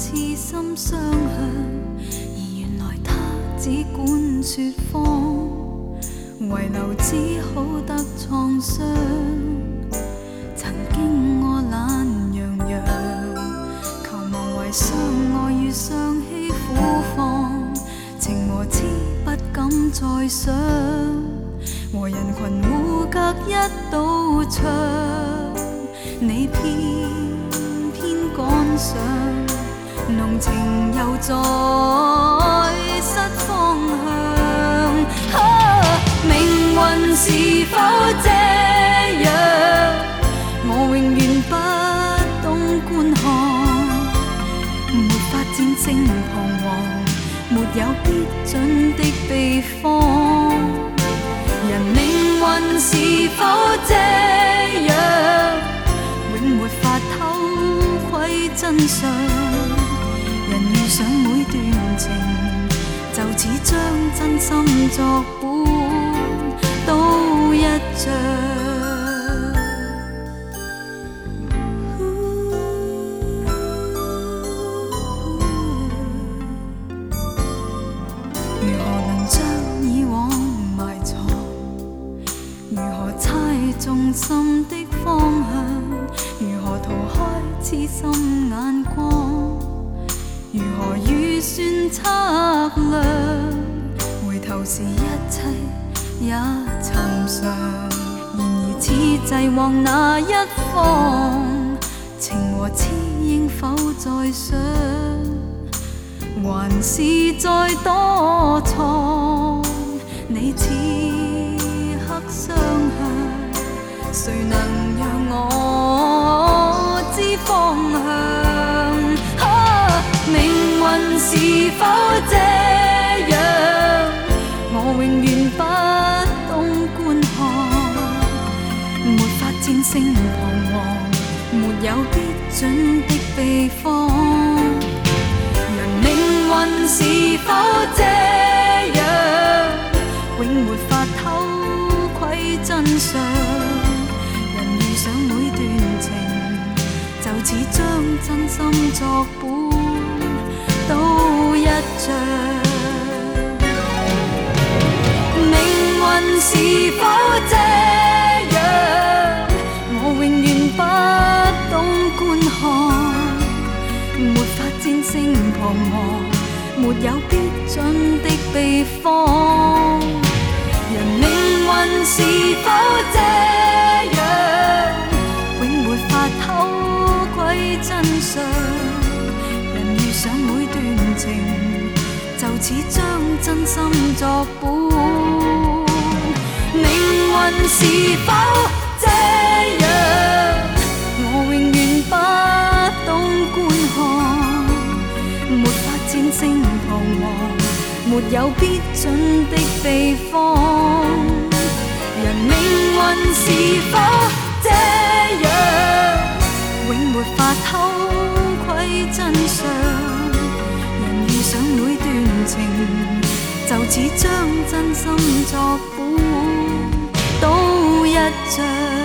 痴心相向，而原來他只管說謊，遺留只好得創傷。曾經我懶洋洋，求望為相愛與相欺苦況，情和痴不敢再想，和人群互隔一道牆，你偏偏趕上，濃情又再失方向。命運是否這樣？我永遠不懂觀看，沒法戰勝彷徨，沒有必準的秘方。人命運是否這樣？永沒法偷窺真相。人遇上每段情，就似將真心作本，都一樣。如何能將以往埋藏？如何猜中心的方向？如何逃開痴心眼光？如何預算測量？回頭時一切也尋常，然而此際往哪一方？情和痴應否再想？還是再多藏？你此刻相向，誰能讓我知方向？命運是否這樣？我永遠不懂觀看，沒法戰勝彷徨，沒有必準的秘方。人命運是否這樣？永沒法偷窺真相。人遇上每段情，就似將真心作本，都一樣。命運是否這樣？我永遠不懂觀看，沒法戰勝彷徨，沒有必準的秘方。人命運是否這樣？永沒法偷窺真相。人遇上每段情，就似將真心作本。命運是否這樣？我永遠不懂觀看，沒法戰勝彷徨，沒有必準的秘方。人命運是否這樣？永沒法偷窺真相。人遇上每段情，就似將真心作本，都一樣。